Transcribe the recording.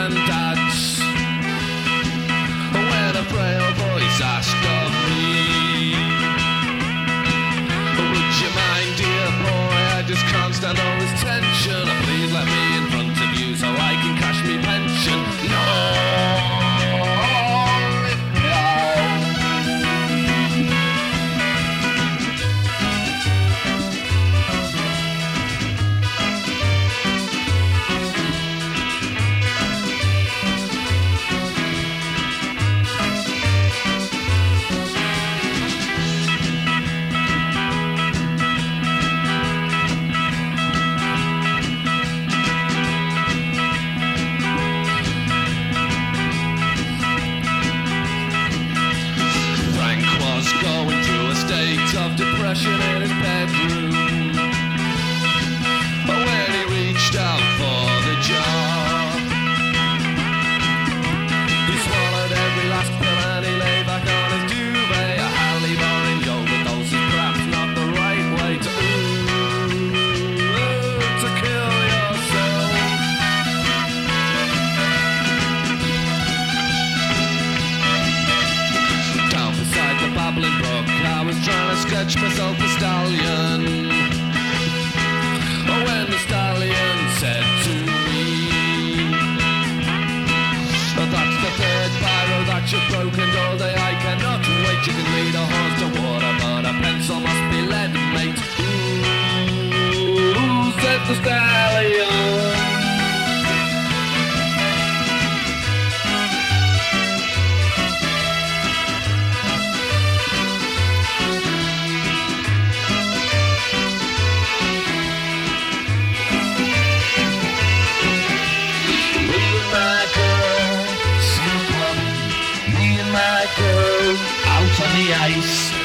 granddads. When a frail voice asked of me, would you mind, dear boy, I just can't stand all this tension. Please let me in front of you so I can cash me pension. No. Of depression in his bedroom, when he reached out for the jar, he swallowed every last pill and he lay back on his duvet. A Halley orange overdose is perhaps not the right way to kill yourself. Down beside the babbling brook, I was trying to sketch myself a stallion, when the stallion said to me, that's the third pyro that you've broken all day. I cannot wait. You can lead a horse to water, but a pencil must be lead, mate. Ooh, said the stallion. Out on the ice.